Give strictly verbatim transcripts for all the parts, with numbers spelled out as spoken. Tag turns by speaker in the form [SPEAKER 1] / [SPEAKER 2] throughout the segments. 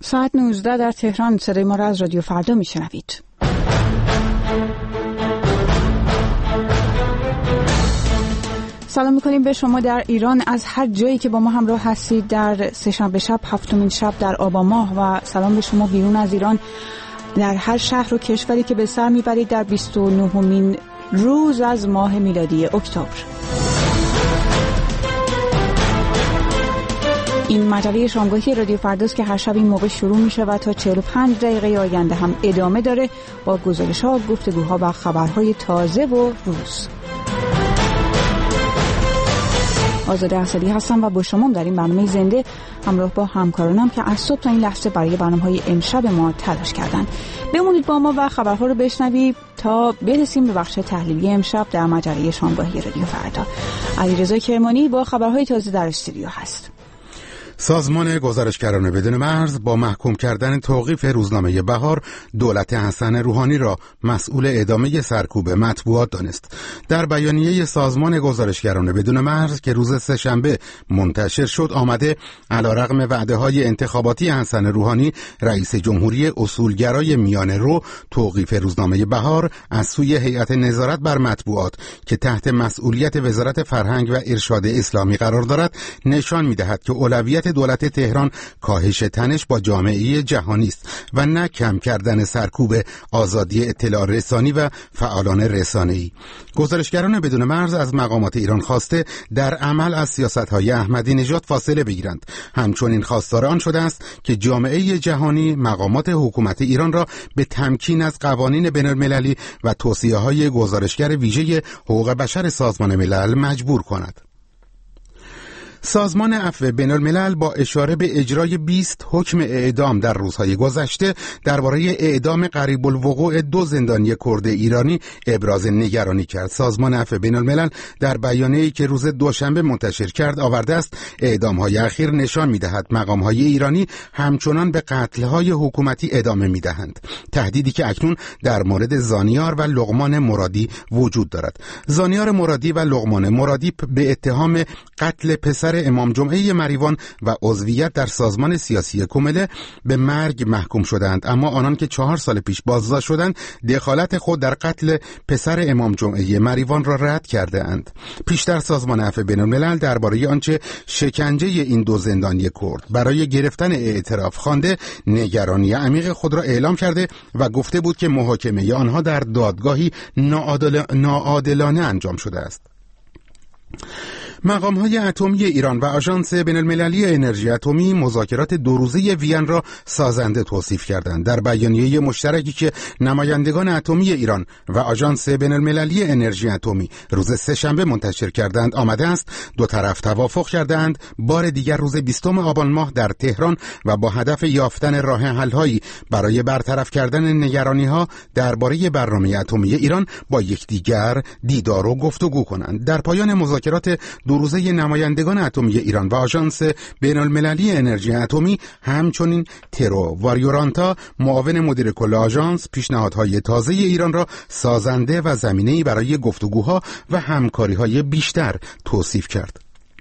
[SPEAKER 1] ساعت نوزده در تهران. صدای ما را از رادیو فردا میشنوید. سلام میکنیم به شما در ایران از هر جایی که با ما همراه هستید در سه‌شنبه شب هفتمین شب در آبان ماه، و سلام به شما بیرون از ایران در هر شهر و کشوری که به سر میبرید در بیست و نهمین روز از ماه میلادی اکتبر. این مجله شامگاهی رادیو فرداست که هر شب این موقع شروع میشه و تا چهل و پنج دقیقه آینده هم ادامه داره با گزارش‌ها، گفتگوها و خبرهای تازه و روز. آزاده اسدی هستم و با شما در این برنامه زنده همراه با همکارانم که از صبح تا این لحظه برای برنامه‌های امشب ما تلاش کردند. بمونید با ما و خبرها رو بشنوید تا برسیم به بخش تحلیلی امشب در مجله شامگاهی رادیو فردا. علیرضا کرمانی با خبرهای تازه در استودیو هست.
[SPEAKER 2] سازمان گزارشگران بدون مرز با محکوم کردن توقیف روزنامه بهار دولت حسن روحانی را مسئول ادامه سرکوب مطبوعات دانست. در بیانیه سازمان گزارشگران بدون مرز که روز سه‌شنبه منتشر شد آمده علیرغم وعده‌های انتخاباتی حسن روحانی رئیس جمهوری اصولگرای میانه رو توقیف روزنامه بهار از سوی هیئت نظارت بر مطبوعات که تحت مسئولیت وزارت فرهنگ و ارشاد اسلامی قرار دارد نشان می‌دهد که اولویت دولت تهران کاهش تنش با جامعه جهانی است و نه کم کردن سرکوب آزادی اطلاع رسانی و فعالان رسانه‌ای. گزارشگران بدون مرز از مقامات ایران خواسته در عمل از سیاست‌های احمدی نژاد فاصله بگیرند. همچنین خواستار آن شده است که جامعه جهانی مقامات حکومت ایران را به تمکین از قوانین بین‌المللی و توصیه‌های گزارشگر ویژه حقوق بشر سازمان ملل مجبور کند. سازمان عفو بین‌الملل با اشاره به اجرای بیست حکم اعدام در روزهای گذشته درباره اعدام قریب الوقوع دو زندانی کرد ایرانی ابراز نگرانی کرد. سازمان عفو بین‌الملل در بیانیه‌ای که روز دوشنبه منتشر کرد آورده است اعدام‌های اخیر نشان می‌دهد مقام‌های ایرانی همچنان به قتل‌های حکومتی ادامه می‌دهند. تهدیدی که اکنون در مورد زانیار و لقمان مرادی وجود دارد. زانیار مرادی و لقمان مرادی به اتهام قتل پسر امام جمعه مریوان و عضویت در سازمان سیاسی کومله به مرگ محکوم شدند، اما آنان که چهار سال پیش بازداشت شدند دخالت خود در قتل پسر امام جمعه مریوان را رد کرده اند. پیشتر سازمان عفو بین‌الملل درباره آنچه شکنجه این دو زندانی کرد برای گرفتن اعتراف خوانده نگرانی عمیق خود را اعلام کرده و گفته بود که محاکمه آنها در دادگاهی ناعادل... ناعادلانه انجام شده است. مقام‌های اتمی ایران و آژانس بین‌المللی انرژی اتمی مذاکرات دو روزه وین را سازنده توصیف کردند. در بیانیه مشترکی که نمایندگان اتمی ایران و آژانس بین‌المللی انرژی اتمی روز سه‌شنبه منتشر کردند آمده است دو طرف توافق کردند بار دیگر روز بیستم آبان ماه در تهران و با هدف یافتن راه حل‌هایی برای برطرف کردن نگرانی‌ها درباره برنامه اتمی ایران با یکدیگر دیدار و گفتگو کنند. در پایان مذاکرات دو روزه نمایندگان اتمی ایران و آژانس بین‌المللی انرژی اتمی همچنین ترو واریورانتا معاون مدیر کل آژانس پیشنهادهای تازه ایران را سازنده و زمینه‌ای برای گفتگوها و همکاری‌های بیشتر توصیف کرد.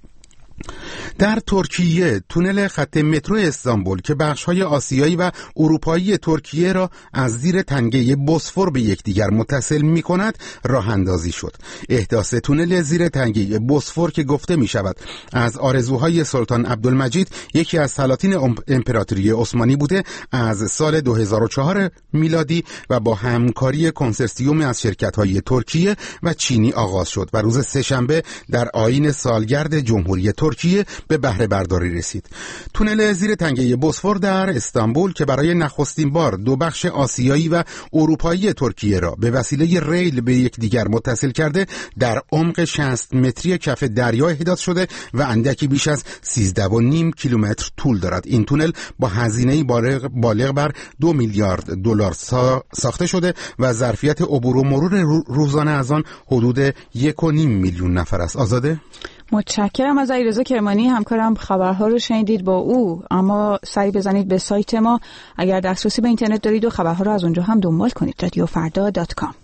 [SPEAKER 2] در ترکیه تونل خط مترو استانبول که بخش‌های آسیایی و اروپایی ترکیه را از زیر تنگه بوسفور به یکدیگر متصل می‌کند راه اندازی شد. احداث تونل زیر تنگه بوسفور که گفته می‌شود از آرزوهای سلطان عبدالمجید یکی از سلاطین امپراتوری عثمانی بوده از سال دو هزار و چهار میلادی و با همکاری کنسرسیوم از شرکت‌های ترکیه و چینی آغاز شد و روز سه‌شنبه در آیین سالگرد جمهوری ترکیه به بهره برداری رسید. تونل زیر تنگه بوسفور در استانبول که برای نخستین بار دو بخش آسیایی و اروپایی ترکیه را به وسیله ریل به یکدیگر متصل کرده در عمق شصت متری کف دریا احداث شده و اندکی بیش از سیزده و نیم کیلومتر طول دارد. این تونل با هزینه‌ای بالغ, بالغ بر دو میلیارد دلار سا ساخته شده و ظرفیت عبور و مرور روزانه از آن حدود یک و نیم میلیون نفر است. آزاده؟
[SPEAKER 1] متشکرم از علیرضا کرمانی همکارم. خبرها رو شنیدید با او، اما سری بزنید به سایت ما اگر دسترسی به اینترنت دارید و خبرها رو از اونجا هم دنبال کنید. رادیو فردا دات کام.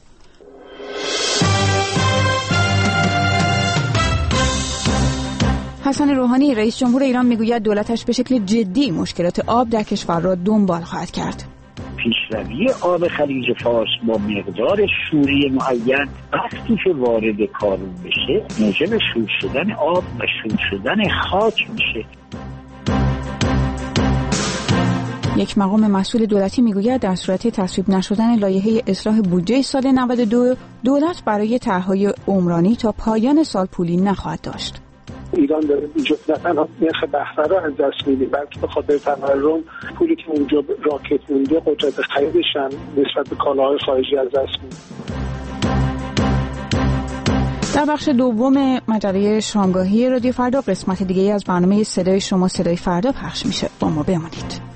[SPEAKER 1] حسن روحانی رئیس جمهور ایران میگوید دولتش به شکل جدی مشکلات آب در کشور را دنبال خواهد کرد.
[SPEAKER 3] پیشروی آب خلیج فارس با مقدار شوری معین وقتی که وارد کارون بشه موجب شور شدن آب و شور شدن خاک میشه.
[SPEAKER 1] یک مقام مسئول دولتی میگوید در صورت تصویب نشدن لایحه اصلاح بودجه سال نود و دو دولت برای طرح‌های عمرانی تا پایان سال پولی نخواهد داشت.
[SPEAKER 4] ایران داره نه تنها نرخ بهره رو از دست میده بلکه به خاطر تورم پولی که اونجا راکت مونده قدرت خریدش هم نسبت به کالاهای خارجی از دست میده.
[SPEAKER 1] در بخش دوم مجله شامگاهی رادیو فردا قسمت دیگه از برنامه صدای شما صدای فردا پخش میشه. با ما بمانید.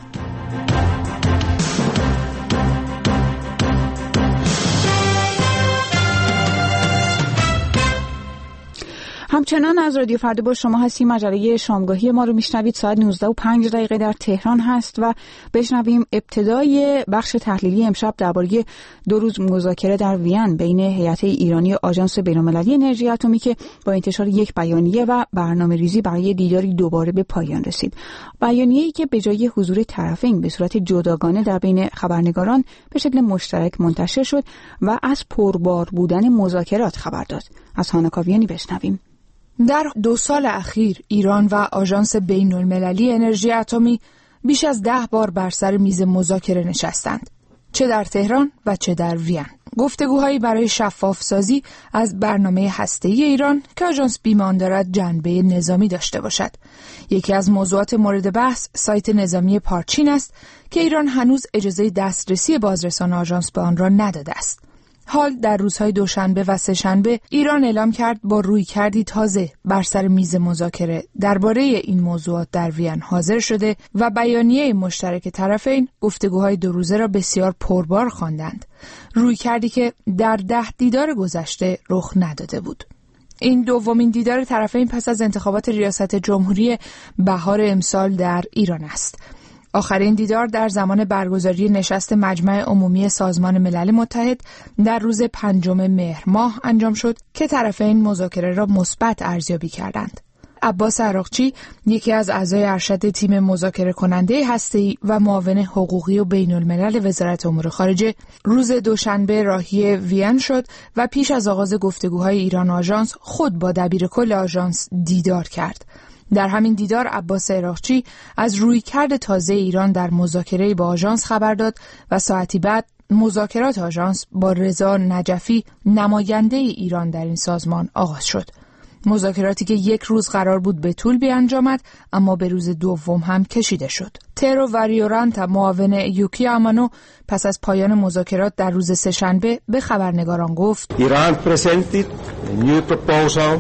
[SPEAKER 1] همچنان از رادیو فردا با شما هستیم. مجله شامگاهی ما رو میشنوید. ساعت نوزده و پنج دقیقه در تهران هست و بشنویم ابتدای بخش تحلیلی امشب درباره دو روز مذاکره در وین بین هیئت ایرانی و آژانس بین‌المللی انرژی اتمی که با انتشار یک بیانیه و برنامه‌ریزی برای دیداری دوباره به پایان رسید. بیانیه‌ای که به جای حضور طرفین به صورت جداگانه در بین خبرنگاران به شکل مشترک منتشر شد و از پربار بودن مذاکرات خبر داد. از هانا کاویانی بشنویم.
[SPEAKER 5] در دو سال اخیر ایران و آژانس بین‌المللی انرژی اتمی بیش از ده بار بر سر میز مذاکره نشستند، چه در تهران و چه در وین. گفتگوهایی برای شفاف‌سازی از برنامه هسته‌ای ایران که آژانس بیمان دارد جنبه نظامی داشته باشد. یکی از موضوعات مورد بحث سایت نظامی پارچین است که ایران هنوز اجازه دسترسی بازرسان آژانس به آن را نداده است. حال در روزهای دوشنبه و سه‌شنبه ایران اعلام کرد با رویکردی تازه بر سر میز مذاکره درباره این موضوعات در وین حاضر شده و بیانیه مشترک طرفین گفتگوهای دو روزه را بسیار پربار خواندند. رویکردی که در ده دیدار گذشته رخ نداده بود. این دومین دیدار طرفین پس از انتخابات ریاست جمهوری بهار امسال در ایران است. آخرین دیدار در زمان برگزاری نشست مجمع عمومی سازمان ملل متحد در روز پنجم مهر ماه انجام شد که طرفین مذاکره را مثبت ارزیابی کردند. عباس عراقچی، یکی از اعضای ارشد تیم مذاکره کننده هسته‌ای و معاون حقوقی و بین الملل وزارت امور خارجه، روز دوشنبه راهی وین شد و پیش از آغاز گفتگوهای ایران آژانس خود با دبیر کل آژانس دیدار کرد. در همین دیدار عباس عراقچی از رویکرد تازه ایران در مذاکره با آژانس خبر داد و ساعتی بعد مذاکرات آژانس با رضا نجفی نماینده ایران در این سازمان آغاز شد. مذاکراتی که یک روز قرار بود به طول بیانجامد اما به روز دوم هم کشیده شد. ترو واریورانتا، معاون یوکی امانو، پس از پایان مذاکرات در روز سه‌شنبه به خبرنگاران گفت
[SPEAKER 6] ایران presented a new proposal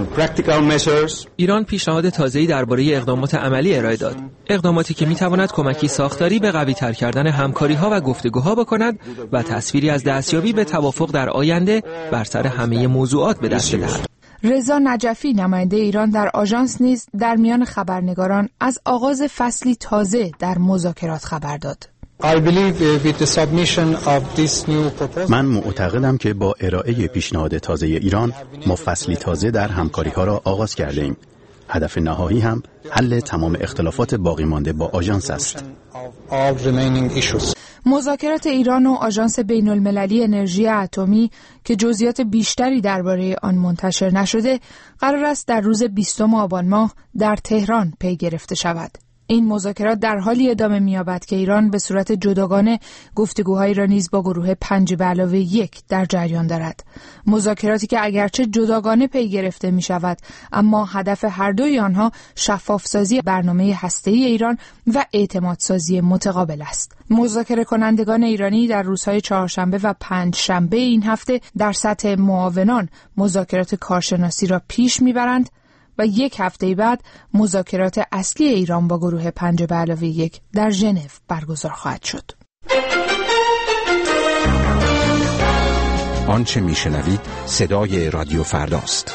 [SPEAKER 7] ایران پیشنهاد تازه‌ای درباره اقدامات عملی ارائه داد. اقداماتی که می‌تواند کمکی ساختاری به قوی‌تر کردن همکاری‌ها و گفتگوها بکند و تصویری از دستیابی به توافق در آینده بر سر همه موضوعات به دست بدهد.
[SPEAKER 5] رضا نجفی، نماینده ایران در آژانس، نیز در میان خبرنگاران از آغاز فصلی تازه در مذاکرات خبر داد.
[SPEAKER 8] من معتقدم که با ارائه پیشنهاد تازه ایران ما فصلی تازه در همکاری‌ها را آغاز کرده ایم. هدف نهایی هم حل تمام اختلافات باقی مانده با آژانس است.
[SPEAKER 5] مذاکرات ایران و آژانس بین‌المللی انرژی اتمی که جزئیات بیشتری درباره آن منتشر نشده، قرار است در روز بیستم آبان ماه در تهران پی گرفته شود. این مذاکرات در حالی ادامه می‌یابد که ایران به صورت جداگانه گفتگوهایی را نیز با گروه پنج به علاوه یک در جریان دارد. مذاکراتی که اگرچه جداگانه پی گرفته می‌شود، اما هدف هر دوی آنها شفاف‌سازی برنامه هسته‌ای ایران و اعتمادسازی متقابل است. مذاکره کنندگان ایرانی در روزهای چهارشنبه و پنجشنبه این هفته در سطح معاونان مذاکرات کارشناسی را پیش می‌برند و یک هفته بعد مذاکرات اصلی ایران با گروه پنج به علاوه یک در ژنو برگزار خواهد شد.
[SPEAKER 9] آنچه میشنوید صدای رادیو فرداست.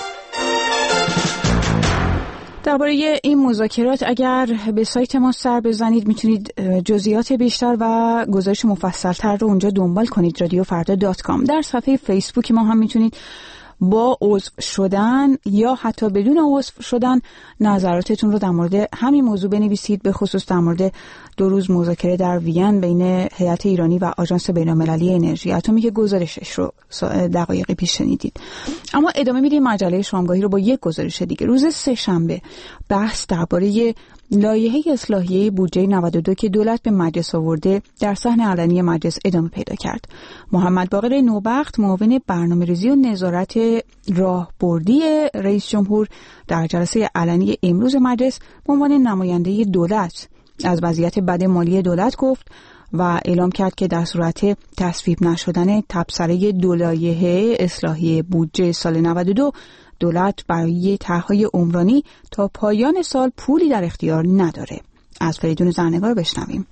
[SPEAKER 1] درباره این مذاکرات اگر به سایت ما سر بزنید میتونید جزئیات بیشتر و گزارش مفصل‌تر رو اونجا دنبال کنید. رادیو فردا دات کام. در صفحه فیسبوک ما هم میتونید با عضو شدن یا حتی بدون عضو شدن نظراتتون رو در مورد همین موضوع بنویسید، به خصوص در مورد دو روز مذاکره در وین بین هیئت ایرانی و آژانس بین‌المللی انرژی اتمی که گزارشش رو دقایقی پیش شنیدید. اما ادامه میدیم مجله شامگاهی رو با یک گزارش دیگه. روز سه‌شنبه بحث درباره لایحه اصلاحیه بودجه نود و دو که دولت به مجلس آورده در صحن علنی مجلس ادامه پیدا کرد. محمد باقر نوبخت معاون برنامه‌ریزی و نظارت راهبردی رئیس جمهور در جلسه علنی امروز مجلس به عنوان نماینده دولت از وضعیت بد مالی دولت گفت و اعلام کرد که در صورت تصویب نشدن تبصره دو لایحه اصلاحیه بودجه سال نود و دو دولت برای طرح‌های عمرانی تا پایان سال پولی در اختیار نداره. از فریدون زرنگار بشنویم.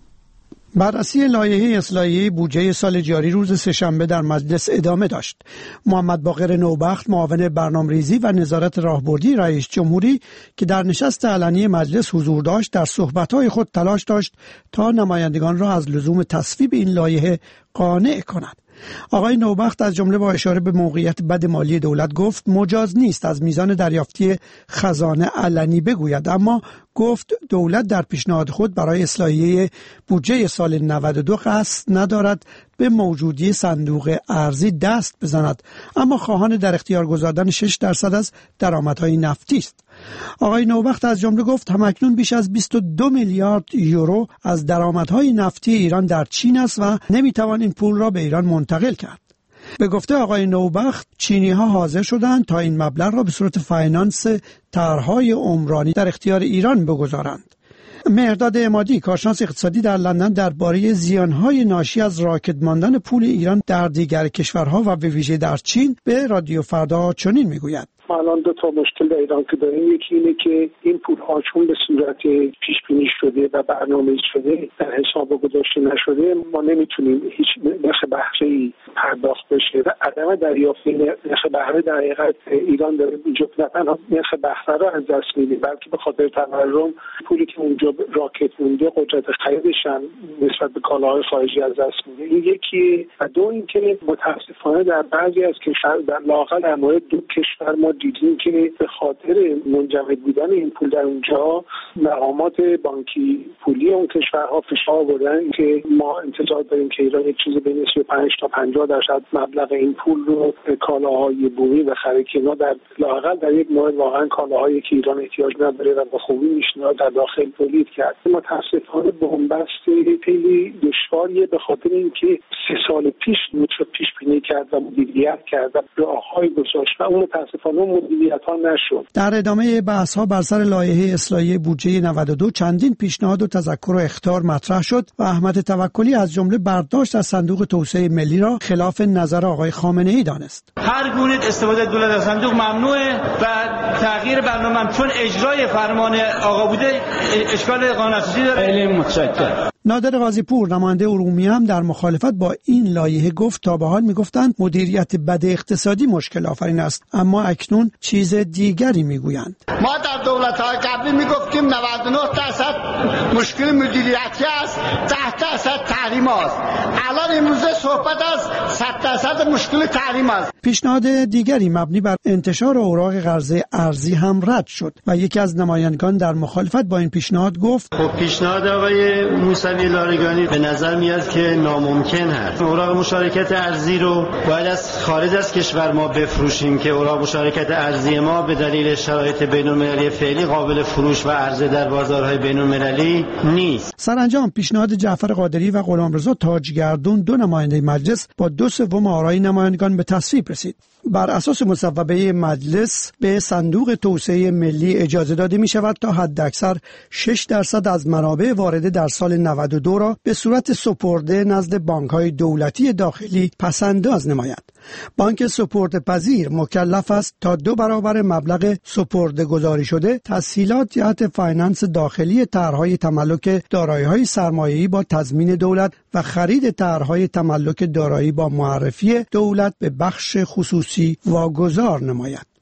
[SPEAKER 10] بررسی لایحه اصلاحیه بودجه سال جاری روز سه‌شنبه در مجلس ادامه داشت. محمد باقر نوبخت معاون برنامه‌ریزی و نظارت راهبردی رئیس جمهوری که در نشست علنی مجلس حضور داشت در صحبت‌های خود تلاش داشت تا نمایندگان را از لزوم تصویب این لایحه قانع کند. آقای نوبخت از جمله با اشاره به موقعیت بد مالی دولت گفت مجاز نیست از میزان دریافتی خزانه علنی بگوید، اما گفت دولت در پیشنهاد خود برای اصلاحیه بودجه سال نود و دو قصد ندارد به موجودی صندوق ارزی دست بزند، اما خواهان در اختیار گذاردن شش درصد از درآمدهای نفتی است. آقای نوبخت از جمله گفت همکنون بیش از بیست و دو میلیارد یورو از درآمدهای نفتی ایران در چین است و نمیتوان این پول را به ایران منتقل کرد. به گفته آقای نوبخت چینی ها حاضر شدند تا این مبلغ را به صورت فاینانس طرح‌های عمرانی در اختیار ایران بگذارند. مهرداد عمادی کارشناس اقتصادی در لندن درباره زیانهای ناشی از راکد ماندن پول ایران در دیگر کشورها و به ویژه در چین به رادیو فردا چنین میگوید:
[SPEAKER 4] ما الان دو تا مشکل در ایران که داریم، یکی اینه که این پول ها چون به صورت پیش بینی شده و برنامه‌ریزی شده در حساب گذاشته نشده، ما نمیتونیم هیچ نرخ بهره‌ای پرداخت بشه و عدم دریافت نرخ بهره در حقیقت ایران داره اونجا نه تنها نرخ بهره رو از دست میده، بلکه به خاطر تورم پولی که اونجا راکت مونده قدرت خریدش هم نسبت به کالاهای خارجی از دست میده. این یکی. و دو اینکه متاسفانه در بعضی از کشور در لااقل در مورد دو کشور ما دیدیم که به خاطر منجمد بودن این پول در اونجا مقامات بانکی پولی اون کشورها فشار آوردن که ما انتظار داریم که ایران یک چیز بین سی و پنج تا پنجاه درصد مبلغ این پول رو کالاهای بومی بخره که اینا در لااقل در یک مورد واقعا کالاهایی که ایران احتیاج نداره و به خوبی میشنه در داخل تولید کرد. متاسفانه بنبست خیلی دشواریه به خاطر اینکه سه سال پیش میشه پیش بینی کرد و مدیریت کرد و راههای گذاشت و اون متاسفانه مدیریت ها نشد.
[SPEAKER 10] در ادامه بحث ها بر سر لایحه اصلاحیه بودجه نود و دو چندین پیشنهاد و تذکر و اخطار مطرح شد و احمد توکلی از جمله برداشت از صندوق توسعه ملی را خلاف نظر آقای خامنه ای دانست.
[SPEAKER 11] هر گونه استفاده دولت از صندوق ممنوعه و تغییر برنامه چون اجرای فرمان آقا بوده اشکال قانون اساسی داره. خیلی متشکرم.
[SPEAKER 10] نادر قاضی پور نماینده ارومیه هم در مخالفت با این لایحه گفت تا به حال میگفتند مدیریت بد اقتصادی مشکل آفرین است، اما اکنون چیز دیگری میگویند.
[SPEAKER 12] ما در دولت‌های قبلی میگفتیم نود و نه درصد مشکل مدیریتی است، ده درصد تحریم است. الان امروزه صحبت از صد درصد مشکل تحریم است.
[SPEAKER 10] پیشنهاد دیگری مبنی بر انتشار اوراق قرضه ارزی هم رد شد و یکی از نمایندگان در مخالفت با این پیشنهاد گفت:
[SPEAKER 13] خب پیشنهاد آقای موسوی لارگانی به نظر میاد که ناممکن هست. اوراق مشارکت ارزی رو باید از خارج از کشور ما بفروشیم که اوراق مشارکت ارزی ما به دلیل شرایط بین‌المللی فعلی قابل فروش و عرضه در بازارهای بین‌المللی نیست.
[SPEAKER 10] سرانجام پیشنهاد جعفر قادری و غلامرضا تاجگردون دو نماینده مجلس با دو سوم آرای نمایندگان به تصویب رسید. بر اساس مصوبه مجلس به صندوق توسعه ملی اجازه داده می شود تا حداکثر شش درصد از منابع وارده در سال نود و دو را به صورت سپرده نزد بانک‌های دولتی داخلی پس‌انداز نماید. بانک سپرده‌پذیر مکلف است تا دو برابر مبلغ سپرده گذاری شده تسهیلات جهت فایننس داخلی طرح‌های تملک دارایی‌های سرمایه‌ای با تضمین دولت و خرید طرح‌های تملک دارایی با معرفی دولت به بخش خصوصی واگذار نماید.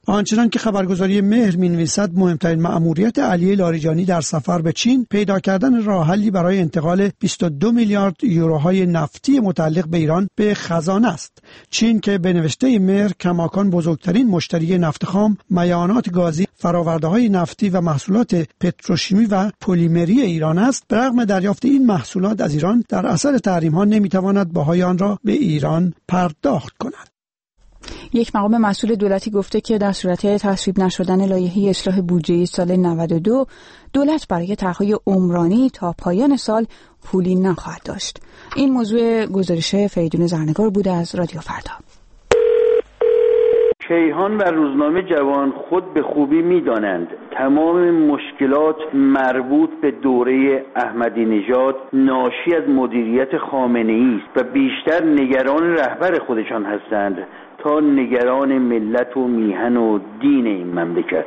[SPEAKER 10] آنچنان که خبرگزاری مهر می‌نویسد مهمترین مأموریت علی لاریجانی در سفر به چین پیدا کردن راه حلی برای انتقال بیست و دو میلیارد یوروهای نفتی متعلق به ایران به خزانه است. چین که به نوشته مهر کماکان بزرگترین مشتری نفت خام، مایعات گازی، فرآورده‌های نفتی و محصولات پتروشیمی و پلیمری ایران است، به رغم دریافت این محصولات از ایران در اثر تحریم‌ها نمی‌تواند بهای آن را به ایران پرداخت کند.
[SPEAKER 1] یک مقام مسئول دولتی گفته که در صورت تصویب نشدن لایحه اصلاح بودجه سال نود و دو، دولت برای طرح‌های عمرانی تا پایان سال پولی نخواهد داشت. این موضوع گزارش فریدون زرنگار بوده از رادیو فردا.
[SPEAKER 14] کیهان و روزنامه جوان خود به خوبی می‌دانند تمام مشکلات مربوط به دوره احمدی نژاد ناشی از مدیریت خامنه‌ای است و بیشتر نگران رهبر خودشان هستند تا نگران ملت و میهن و دین این مملکت.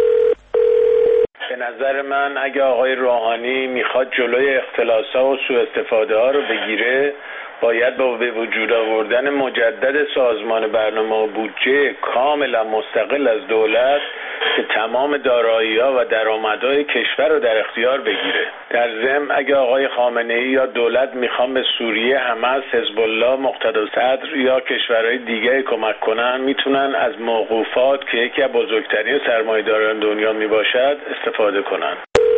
[SPEAKER 15] به نظر من اگه آقای روحانی میخواد جلوی اختلاس‌ها و سوء استفاده ها رو بگیره، باید با به وجود آوردن مجدد سازمان برنامه و بودجه کاملا مستقل از دولت که تمام دارایی‌ها و درآمدهای کشور رو در اختیار بگیره. در ضمن اگه آقای خامنه‌ای یا دولت میخوان به سوریه، حماس، حزب الله، مقتدا صدر یا کشورهای دیگه کمک کنن، میتونن از موقوفات که یکی از بزرگترین سرمایه‌داران دنیا میباشد استفاده کنن.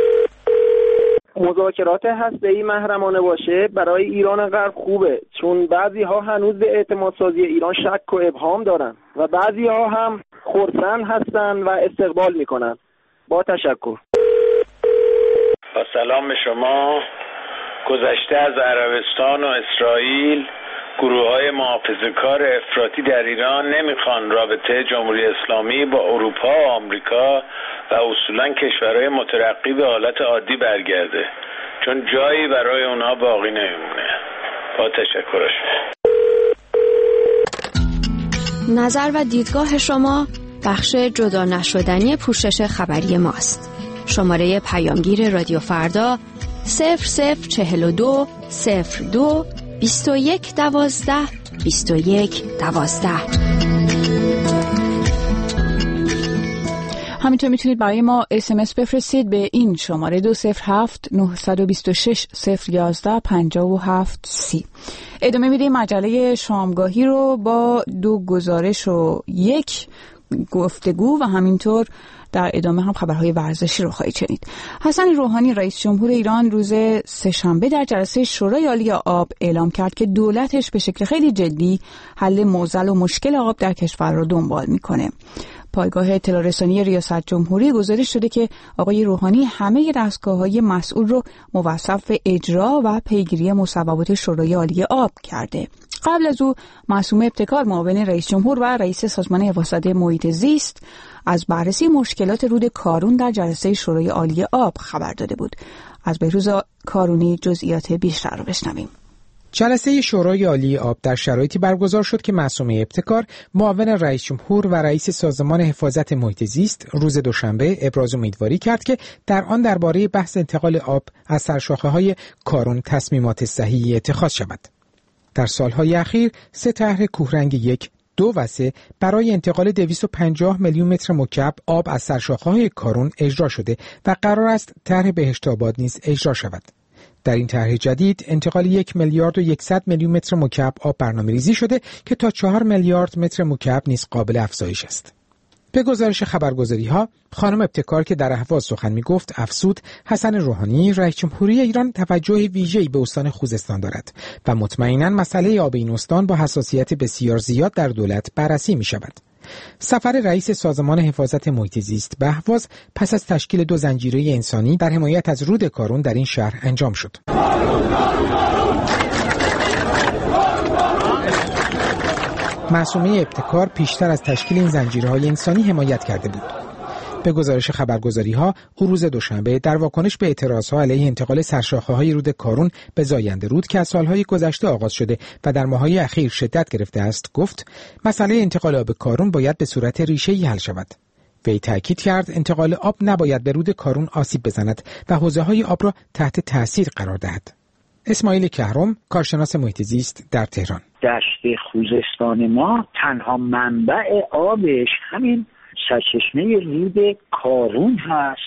[SPEAKER 16] مذاکرات هسته‌ای محرمانه باشه برای ایران غرب خوبه، چون بعضی ها هنوز به اعتماد سازی ایران شک و ابهام دارن و بعضی ها هم خرسند هستن و استقبال میکنن. با تشکر.
[SPEAKER 15] با سلام به شما. گذشته از عربستان و اسرائیل، گروه‌های محافظه‌کار افراطی در ایران نمیخوان رابطه جمهوری اسلامی با اروپا و آمریکا و اصولاً کشورهای مترقی به حالت عادی برگرده، چون جایی برای اونها باقی نمیمونه. با تشکرش.
[SPEAKER 17] نظر و دیدگاه شما بخش جدا نشدنی پوشش خبری ماست. شماره پیامگیر رادیو فردا صفر صفر چهل و دو صفر دو بیست و یک دوازده بیست و یک دوازده.
[SPEAKER 1] همینطور میتونید برای ما اس ام اس بفرستید به این شماره دو صفر هفت نه دو شش صفر یازده پنجاه و هفت سی. ادامه میدیم مجله شامگاهی رو با دو گزارش و یک گفتگو و همینطور در ادامه هم خبرهای ورزشی رو خواهید شنید. حسن روحانی رئیس جمهور ایران روز سه‌شنبه در جلسه شورای عالی آب اعلام کرد که دولتش به شکل خیلی جدی حل معضل و مشکل آب در کشور رو دنبال میکنه. پایگاه اطلاع رسانی ریاست جمهوری گزارش شده که آقای روحانی همه دستگاه‌های مسئول رو موظف اجرا و پیگیری مصوبات شورای عالی آب کرده. قبل از او معصومه ابتکار معاون رئیس جمهور و رئیس سازمان حفاظت محیط زیست از بررسی مشکلات رود کارون در جلسه شورای عالی آب خبر داده بود. از بهروز کارونی جزئیات بیشتر رو بشنویم.
[SPEAKER 18] جلسه شورای عالی آب در شرایطی برگزار شد که معصومه ابتکار معاون رئیس جمهور و رئیس سازمان حفاظت محیط زیست روز دوشنبه ابراز امیدواری کرد که در آن درباره بحث انتقال آب از سرشاخه‌های کارون تصمیمات صحیحی اتخاذ شود. در سالهای اخیر سه طرح کوهرنگ یک، دو و سه برای انتقال دویست و پنجاه میلیون متر مکعب آب از سرشاخه‌های کارون اجرا شده و قرار است طرح بهشت‌آباد نیز اجرا شود. در این طرح جدید انتقال یک میلیارد و صد میلیون متر مکعب آب برنامه‌ریزی شده که تا چهار میلیارد متر مکعب نیز قابل افزایش است. به گزارش خبرگزاری‌ها، خانم ابتکار که در اهواز سخن می‌گفت افزود حسن روحانی رئیس جمهوری ایران توجه ویژه‌ای به استان خوزستان دارد و مطمئناً مسئله آب این استان با حساسیت بسیار زیاد در دولت بررسی می‌شود. سفر رئیس سازمان حفاظت محیط زیست به اهواز پس از تشکیل دو زنجیره انسانی در حمایت از رود کارون در این شهر انجام شد. معصومه ابتکار پیشتر از تشکیل این زنجیره‌های انسانی حمایت کرده بود. به گزارش خبرگزاری‌ها، او روز دوشنبه در واکنش به اعتراض‌ها علیه انتقال سرشاخه‌های رود کارون به زاینده رود که از سال‌های گذشته آغاز شده و در ماه‌های اخیر شدت گرفته است، گفت مسئله انتقال آب کارون باید به صورت ریشه‌ای حل شود. وی تأکید کرد انتقال آب نباید به رود کارون آسیب بزند و حوزه‌های آب را تحت تأثیر قرار دهد. اسماعیل کهرم، کارشناس محیط زیست در تهران:
[SPEAKER 3] دشت خوزستان ما تنها منبع آبش همین سرچشمه رود کارون هست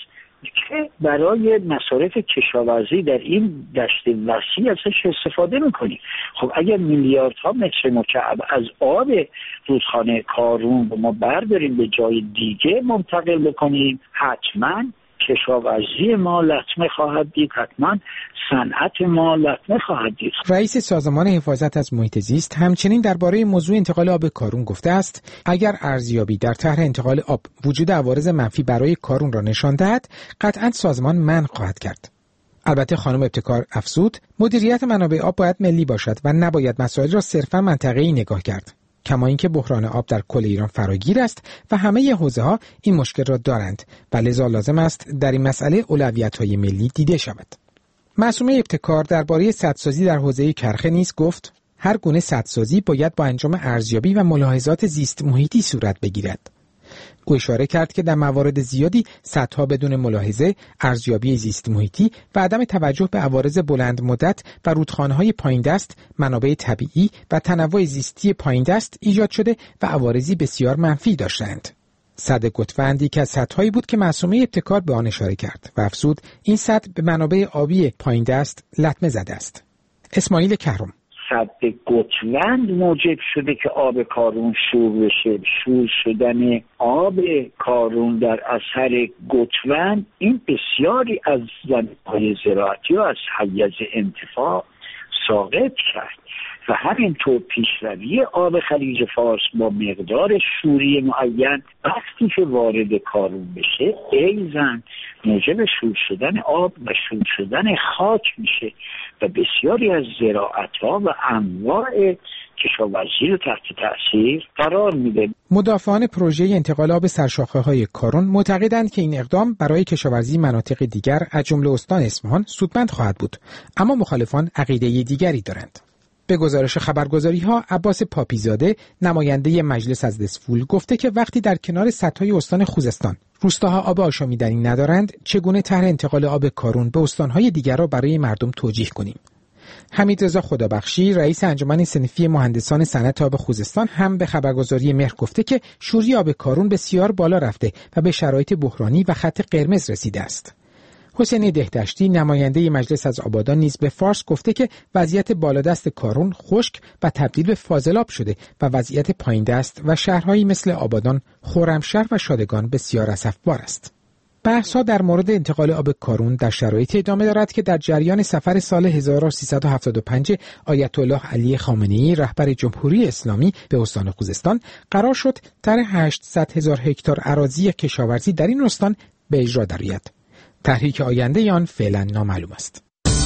[SPEAKER 3] که برای مصارف کشاورزی در این دشت وسیع ازش استفاده میکنیم. خب اگر میلیاردها متر مکعب از آب رودخانه کارون رو ما برداریم به جای دیگه منتقل بکنیم، حتما کشاورزی ما لطمه خواهد دید، حتما صنعت ما لطمه خواهد دید.
[SPEAKER 18] رئیس سازمان حفاظت از محیط زیست همچنین درباره موضوع انتقال آب کارون گفته است اگر ارزیابی در طرح انتقال آب وجود عوارض منفی برای کارون را نشان دهد، قطعاً سازمان منع خواهد کرد. البته خانم ابتکار افزود مدیریت منابع آب باید ملی باشد و نباید مسائل را صرفاً منطقه‌ای نگاه کرد. کما اینکه بحران آب در کل ایران فراگیر است و همه حوزه‌ها این مشکل را دارند و لذا لازم است در این مسئله اولویت‌های ملی دیده شود. معصومه ابتکار درباره سدسازی در حوزه کرخه نیز گفت هر گونه سدسازی باید با انجام ارزیابی و ملاحظات زیست محیطی صورت بگیرد. او اشاره کرد که در موارد زیادی سدها بدون ملاحظه، ارزیابی زیست محیطی و عدم توجه به عوارض بلند مدت و رودخانه‌های پایین دست، منابع طبیعی و تنوع زیستی پایین دست ایجاد شده و عوارضی بسیار منفی داشتند. سد گتوندی که از سدهایی بود که معصومه ابتکار به آن اشاره کرد و افزود این سد به منابع آبی پایین دست لطمه زده است. اسماعیل کهرم:
[SPEAKER 3] سد گتوند موجب شده که آب کارون شور بشه. شور شدن آب کارون در اثر گتوند این بسیاری از زمین‌های زراعتی و از حیز انتفاع ساقط کرد و همینطور پیشروی آب خلیج فارس با مقدار شوری معین وقتی که وارد کارون بشه ایزن موجب شور شدن آب و شور شدن خاک میشه و بسیاری از زراعت‌ها و انواع کشاورزی رو تحت تأثیر قرار میده.
[SPEAKER 18] مدافعان پروژه انتقال آب سرشاخه‌های کارون معتقدند که این اقدام برای کشاورزی مناطق دیگر از جمله استان اصفهان سودمند خواهد بود، اما مخالفان عقیده دیگری دارند. به گزارش خبرگزاری‌ها عباس پاپیزاده نماینده مجلس از دسفول گفته که وقتی در کنار سدهای استان خوزستان روستاها آب آشامیدنی ندارند، چگونه طرح انتقال آب کارون به استان‌های دیگر را برای مردم توجیه کنیم؟ حمیدرضا خدابخشی رئیس انجمن صنفی مهندسان صنعت آب خوزستان هم به خبرگزاری مهر گفته که شوری آب کارون بسیار بالا رفته و به شرایط بحرانی و خط قرمز رسیده است. حسین دهدشتی نماینده مجلس از آبادان نیز به فارس گفته که وضعیت بالادست کارون خشک و تبدیل به فاضلاب شده و وضعیت پایین دست و شهرهایی مثل آبادان، خرمشهر و شادگان بسیار اسفبار است. بحث‌ها در مورد انتقال آب کارون در شرایط ادامه دارد که در جریان سفر سال هزار و سیصد و هفتاد و پنج آیت الله علی خامنه‌ای رهبر جمهوری اسلامی به استان خوزستان قرار شد طرح هشتصد هزار هکتار اراضی کشاورزی در این استان به اجرا درآید. تحریک آینده آن فعلا نامعلوم است.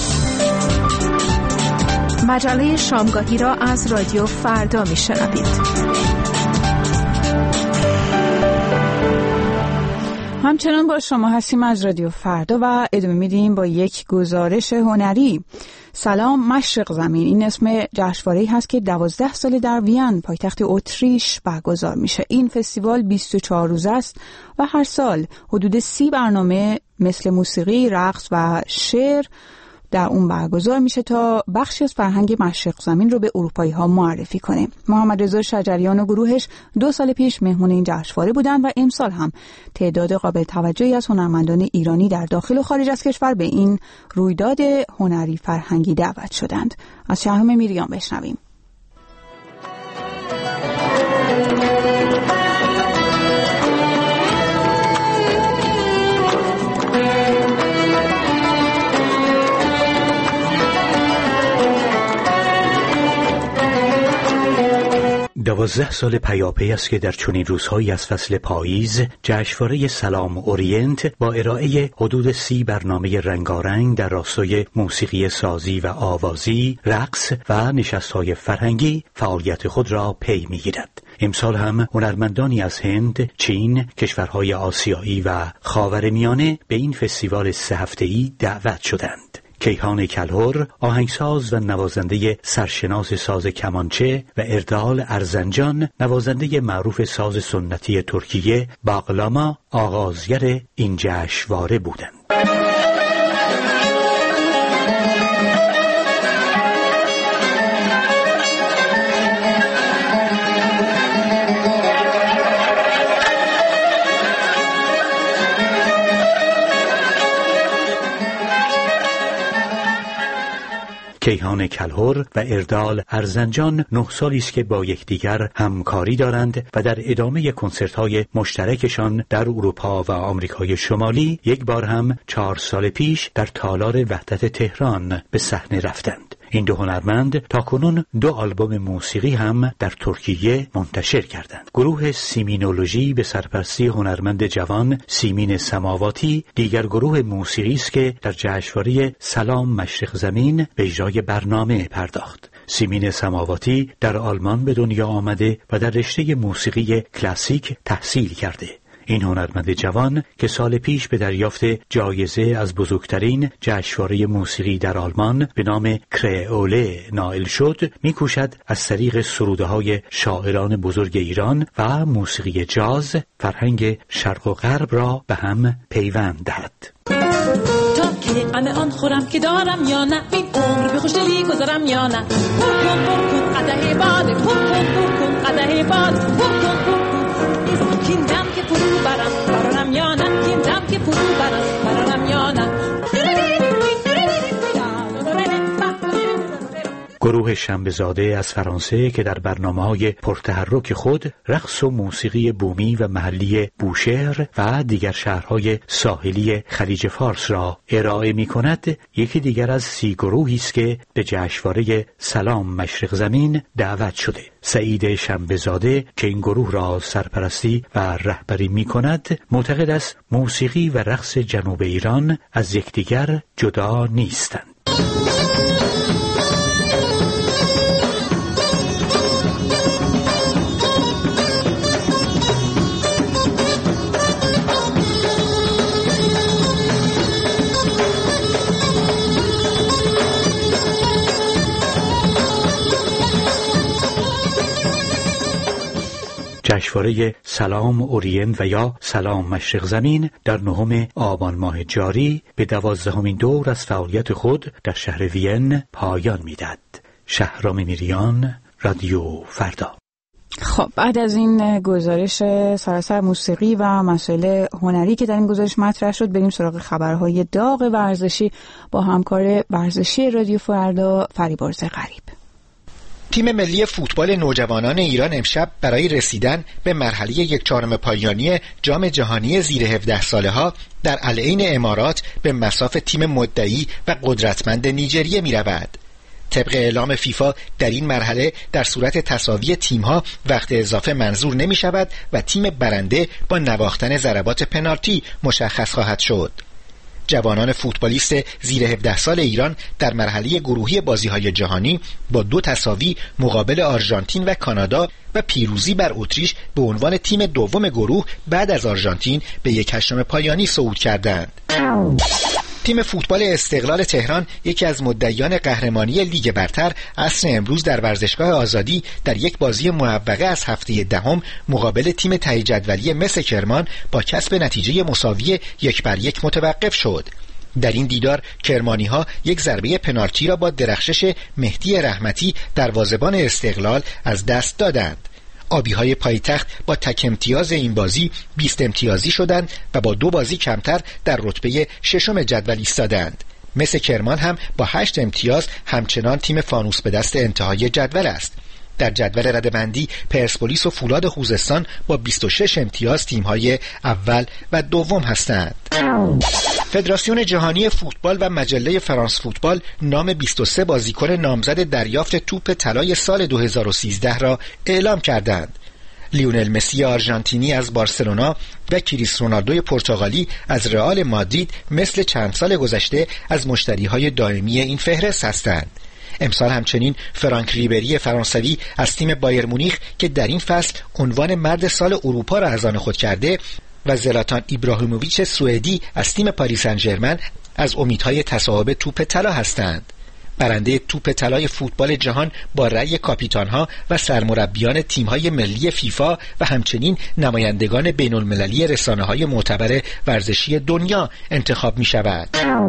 [SPEAKER 5] مجله شامگاهی را از رادیو فردا میشنوید.
[SPEAKER 1] همچنان با شما هستیم از رادیو فردا و ادامه میدیم با یک گزارش هنری. سلام مشرق زمین این اسم جشنواره‌ای هست که دوازده سال در وین پایتخت اتریش برگزار میشه. این فستیوال بیست و چهار روزه است و هر سال حدود سی برنامه مثل موسیقی، رقص و شعر در اون برگزار میشه تا بخشی از فرهنگ مشرق زمین رو به اروپایی ها معرفی کنه. محمد رضا شجریان و گروهش دو سال پیش مهمون این جشنواره بودن و امسال هم تعداد قابل توجهی از هنرمندان ایرانی در داخل و خارج از کشور به این رویداد هنری فرهنگی دعوت شدند. از شهرام میریان بشنویم.
[SPEAKER 19] دوازده سال پیاپی است که در چنین روزهایی از فصل پاییز جشنواره سلام اورینت با ارائه حدود سی برنامه رنگارنگ در راستای موسیقی سازی و آوازی، رقص و نشست‌های فرهنگی فعالیت خود را پی می‌گیرد. امسال هم هنرمندانی از هند، چین، کشورهای آسیایی و خاورمیانه به این فستیوال سه هفته‌ای دعوت شدند. کیهان کلهر، آهنگساز و نوازنده سرشناس ساز کمانچه و اردال ارزنجان، نوازنده معروف ساز سنتی ترکیه باقلاما، آغازگر این جشنواره بودند. کیهان کلهر و اردال ارزنجان نه سالی است که با یکدیگر همکاری دارند و در ادامه کنسرت‌های مشترکشان در اروپا و آمریکای شمالی یک بار هم چهار سال پیش در تالار وحدت تهران به صحنه رفتند. این دو هنرمند تاکنون دو آلبوم موسیقی هم در ترکیه منتشر کردند. گروه سیمینولوژی به سرپرستی هنرمند جوان سیمین سماواتی دیگر گروه موسیقی است که در جشنواره سلام مشرق زمین به اجرای برنامه پرداخت. سیمین سماواتی در آلمان به دنیا آمده و در رشته موسیقی کلاسیک تحصیل کرده. این هنرمند جوان که سال پیش به دریافت جایزه از بزرگترین جشنواره موسیقی در آلمان به نام کرئوله نائل شد، می‌کوشد از طریق سروده‌های شاعران بزرگ ایران و موسیقی جاز فرهنگ شرق و غرب را به هم پیوند دهد.
[SPEAKER 20] تا که غم آن خورم که دارم یا نه، این عمر به خوشدلی گذارم یا نه. پر کن پر کن قدح باد، پر کن پر کن قدح باد، پر کن پر کن. کین دم که فرو برم برارم یا نه، کین دم که فرو برم برارم یا نه.
[SPEAKER 19] گروه شنبه‌زاده از فرانسه که در برنامه‌های پرتحرک خود رقص و موسیقی بومی و محلی بوشهر و دیگر شهرهای ساحلی خلیج فارس را ارائه می‌کند، یکی دیگر از سی گروهی است که به جشنواره سلام مشرق زمین دعوت شده. سعید شنبه‌زاده که این گروه را سرپرستی و رهبری می‌کند، معتقد است موسیقی و رقص جنوب ایران از یکدیگر جدا نیستند. جشنواره سلام اورینت و یا سلام مشرق زمین در نهم آبان ماه جاری به دوازدهمین دور از فعالیت خود در شهر وین پایان می‌دهد. شهرام میریان، رادیو فردا.
[SPEAKER 1] خب بعد از این گزارش سراسر موسیقی و مسائل هنری که در این گزارش مطرح شد، بریم سراغ خبرهای داغ ورزشی با همکار ورزشی رادیو فردا فریبرز غریب.
[SPEAKER 21] تیم ملی فوتبال نوجوانان ایران امشب برای رسیدن به مرحله یک چهارم پایانی جام جهانی زیر هفده ساله ها در العین امارات به مصاف تیم مدعی و قدرتمند نیجریه می رود. طبق اعلام فیفا در این مرحله در صورت تساوی تیم‌ها وقت اضافه منظور نمی شود و تیم برنده با نواختن ضربات پنالتی مشخص خواهد شد. جوانان فوتبالیست زیر هفده سال ایران در مرحله گروهی بازی‌های جهانی با دو تساوی مقابل آرژانتین و کانادا و پیروزی بر اتریش به عنوان تیم دوم گروه بعد از آرژانتین به یک هشتم پایانی صعود کردند. تیم فوتبال استقلال تهران، یکی از مدعیان قهرمانی لیگ برتر، عصر امروز در ورزشگاه آزادی در یک بازی موفقه از هفته دهم مقابل تیم ته جدولی مس کرمان با کسب نتیجه مساوی یک بر یک متوقف شد. در این دیدار کرمانی‌ها یک ضربه پنالتی را با درخشش مهدی رحمتی دروازه‌بان استقلال از دست دادند. آبی‌های پایتخت با تک امتیاز این بازی بیست امتیازی شدند و با دو بازی کمتر در رتبه ششم جدول ایستادند. مس کرمان هم با هشت امتیاز همچنان تیم فانوس به دست انتهای جدول است. در جدول رده‌بندی پرسپولیس و فولاد خوزستان با بیست و شش امتیاز تیم‌های اول و دوم هستند. فدراسیون جهانی فوتبال و مجله فرانس فوتبال نام بیست و سه بازیکن نامزد دریافت توپ طلای سال دو هزار و سیزده را اعلام کردند. لیونل مسی آرژانتینی از بارسلونا و کریس رونالدو پرتغالی از رئال مادرید مثل چند سال گذشته از مشتریهای دائمی این فهرست هستند. امسال همچنین فرانک ریبری فرانسوی از تیم بایر مونیخ که در این فصل عنوان مرد سال اروپا را از آن خود کرده و زلاتان ایبراهیموویچ سوئدی از تیم پاریس سن ژرمن از امیدهای تصاحب توپ طلا هستند. برنده توپ طلای فوتبال جهان با رأی کاپیتانها و سرمربیان تیم‌های ملی فیفا و همچنین نمایندگان بین‌المللی رسانه‌های معتبر ورزشی دنیا انتخاب می‌شود.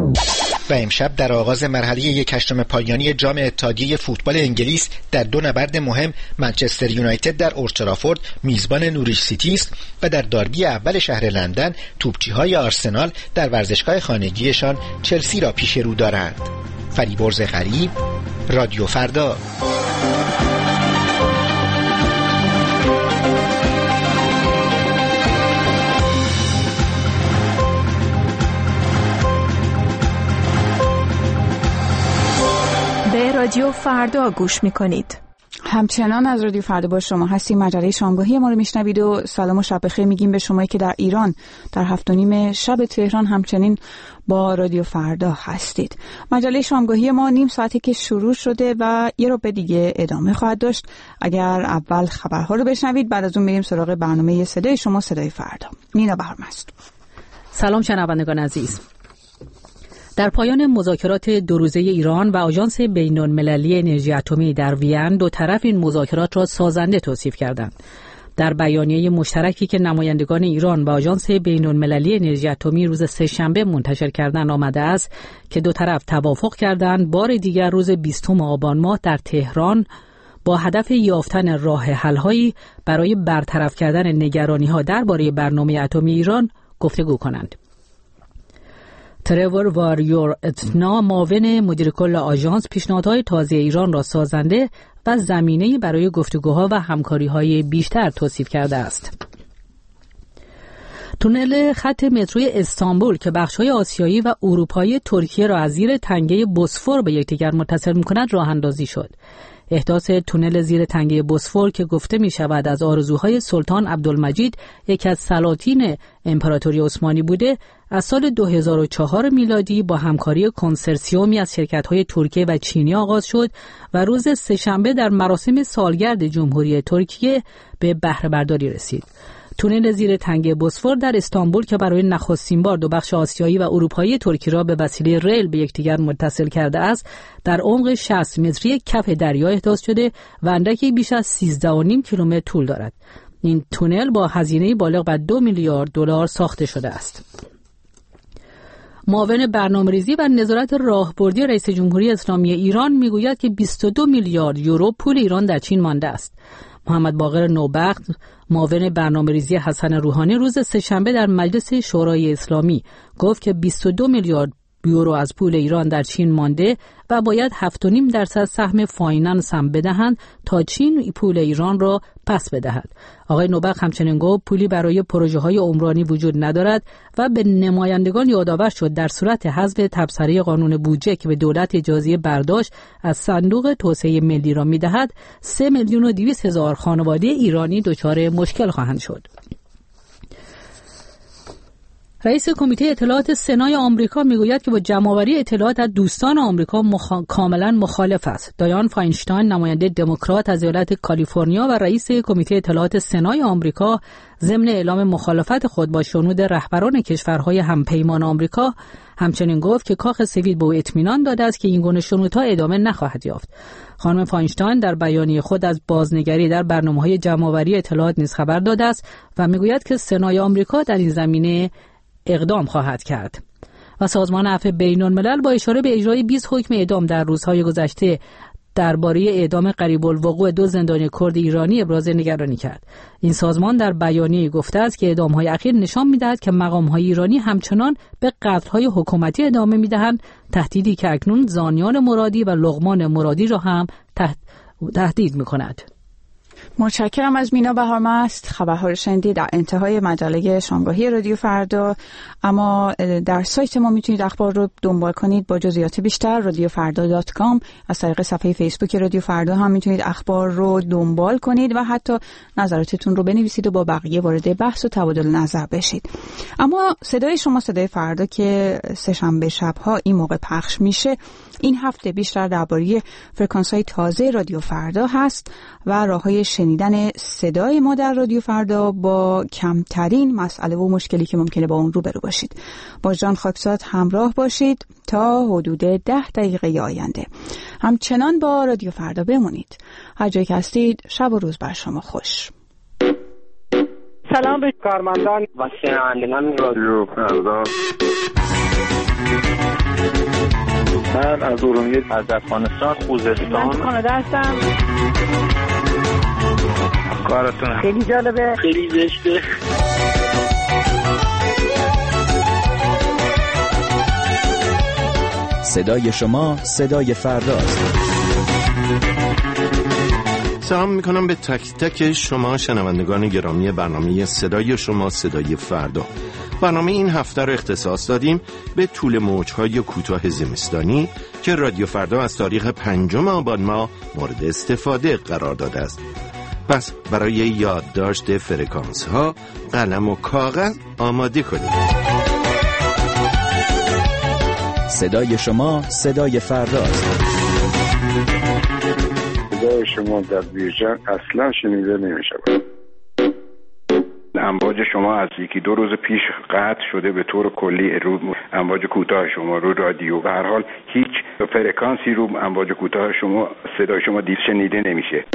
[SPEAKER 21] و امشب در آغاز مرحله یک هشتم پایانی جام اتحادیه فوتبال انگلیس در دو نبرد مهم منچستر یونایتد در اولترافورد میزبان نوریچ سیتی است و در داربی اول شهر لندن توپچی‌های آرسنال در ورزشگاه خانگیشان چلسی را پیش رو دارند. فریبرز غریب، رادیو فردا.
[SPEAKER 2] به رادیو فردا گوش میکنید.
[SPEAKER 1] همچنان از رادیو فردا با شما هستیم. مجله شامگاهی ما رو میشنوید و سلام و شب بخیر میگیم به شمایی که در ایران در هفت و نیم شب تهران همچنین با رادیو فردا هستید. مجله شامگاهی ما نیم ساعتی که شروع شده و یه رو به دیگه ادامه خواهد داشت. اگر اول خبرها رو بشنوید، بعد از اون میریم سراغ برنامه صدای شما صدای فردا. نینا بهرمست.
[SPEAKER 22] سلام شنوندگان عزیز. در پایان مذاکرات دو روزه ایران و آژانس بین‌المللی انرژی اتمی در وین، دو طرف این مذاکرات را سازنده توصیف کردند. در بیانیه مشترکی که نمایندگان ایران و آژانس بین‌المللی انرژی اتمی روز سه‌شنبه منتشر کردند آمده است که دو طرف توافق کردند بار دیگر روز بیستم آبان ماه در تهران با هدف یافتن راه حل‌هایی برای برطرف کردن نگرانی‌ها درباره برنامه اتمی ایران گفتگو کنند. ترور واریور اتنا، معاون مدیر کل آژانس، پیشنهادهای تازه ایران را سازنده و زمینه‌ای برای گفتگوها و همکاری‌های بیشتر توصیف کرده است. تونل خط متروی استانبول که بخش‌های آسیایی و اروپایی ترکیه را از زیر تنگه بوسفور به یکدیگر متصل می‌کند راه اندازی شد. احداث تونل زیر تنگه بوسفور که گفته می شود از آرزوهای سلطان عبدالمجید، یکی از سلاطین امپراتوری عثمانی بوده، از سال دو هزار و چهار میلادی با همکاری کنسرسیومی از شرکت‌های ترکیه و چینی آغاز شد و روز سه‌شنبه در مراسم سالگرد جمهوری ترکیه به بهره برداری رسید. تونل زیر تنگه بوسفور در استانبول که برای نخستین بار دو بخش آسیایی و اروپایی ترکیه را به وسیله ریل به یکدیگر متصل کرده است، در عمق شصت متری کف دریا احداث شده و اندکی بیش از سیزده و نیم کیلومتر طول دارد. این تونل با هزینه بالغ بر دو میلیارد دلار ساخته شده است. معاون برنامه‌ریزی و نظارت راهبردی رئیس جمهوری اسلامی ایران میگوید که بیست و دو میلیارد یورو پول ایران در چین مانده است. محمد باقر نوبخت، معاون برنامه‌ریزی حسن روحانی، روز سه‌شنبه در مجلس شورای اسلامی گفت که بیست و دو میلیارد یورو از پول ایران در چین مانده و باید هفت و نیم درصد سهم فایننس هم بدهند تا چین پول ایران را پس بدهد. آقای نوبخت همچنین گفت پولی برای پروژه‌های عمرانی وجود ندارد و به نمایندگان یادآور شد در صورت حذف تبصره قانون بودجه که به دولت اجازه برداشت از صندوق توسعه ملی را می‌دهد، سه میلیون و دویست هزار خانواده ایرانی دچار مشکل خواهند شد. رئیس کمیته اطلاعات سنای آمریکا میگوید که با جمع‌آوری اطلاعات از دوستان آمریکا مخ... کاملا مخالف است. دایان فاینشتاین، نماینده دموکرات از ایالت کالیفرنیا و رئیس کمیته اطلاعات سنای آمریکا، ضمن اعلام مخالفت خود با شنود رهبران کشورهای همپیمان آمریکا، همچنین گفت که کاخ سفید به او اطمینان داده است که این گونه شنودها ادامه نخواهد یافت. خانم فاینشتاین در بیانیه خود از بازنگری در برنامه‌های جمع‌آوری اطلاعات نیز خبر داده است و میگوید که سنای آمریکا در این زمینه اقدام خواهد کرد. و سازمان عفو بین‌الملل با اشاره به اجرای بیست حکم اعدام در روزهای گذشته درباره اعدام قریب الوقوع دو زندانی کرد ایرانی ابراز نگرانی کرد. این سازمان در بیانیه گفته است که اعدام‌های اخیر نشان می‌دهد که مقام‌های ایرانی همچنان به قتل‌های حکومتی ادامه می‌دهند، تهدیدی که اکنون زانیان مرادی و لقمان مرادی را هم تهدید می‌کند.
[SPEAKER 1] متشکرم از مینا بهارمست. خبرها رو شنیدید در انتهای مجله شامگاهی رادیو فردا. اما در سایت ما میتونید اخبار رو دنبال کنید با جزئیات بیشتر. رادیو فردا دات کام. از طریق صفحه فیسبوک رادیو فردا هم میتونید اخبار رو دنبال کنید و حتی نظراتتون رو بنویسید و با بقیه وارد بحث و تبادل نظر بشید. اما صدای شما صدای فردا که سه‌شنبه شب‌ها این موقع پخش میشه، این هفته بیشتر درباره فرکانس‌های تازه رادیو فردا هست و راه‌های شنیدن صدای ما در رادیو فردا با کمترین مسئله و مشکلی که ممکنه با اون روبرو باشید. با جان خاکساد همراه باشید تا حدود ده دقیقه آینده. همچنان با رادیو فردا بمونید. هر جایی که هستید شب و روز بر شما خوش.
[SPEAKER 23] سلام به کارمندان و شنوندگان رادیو فردا.
[SPEAKER 24] من از ارومیه، از افغانستان، خوزستان.
[SPEAKER 23] من کانادا هستم.
[SPEAKER 24] کارتون
[SPEAKER 23] خیلی جالبه،
[SPEAKER 24] خیلی زشته.
[SPEAKER 6] صدای شما صدای فرداست.
[SPEAKER 7] سلام میکنم به تک تک شما شنوندگان گرامی برنامه صدای شما صدای فردا. برنامه این هفته رو اختصاص دادیم به طول موج‌های کوتاه زمستانی که رادیو فردا از تاریخ پنجم آبان ماه مورد استفاده قرار داده است. پس برای یادداشت فرکانس ها قلم و کاغذ آماده کنید.
[SPEAKER 6] صدای شما صدای فرداست.
[SPEAKER 8] صدای شما در بیرجن اصلا شنیده نمی شود. امواج شما از یکی دو روز پیش قطع شده به طور کلی. رو امواج کوتاه شما رو رادیو به هر حال هیچ فرکانسی رو امواج کوتاه شما صدای شما دید شنیده نمیشه.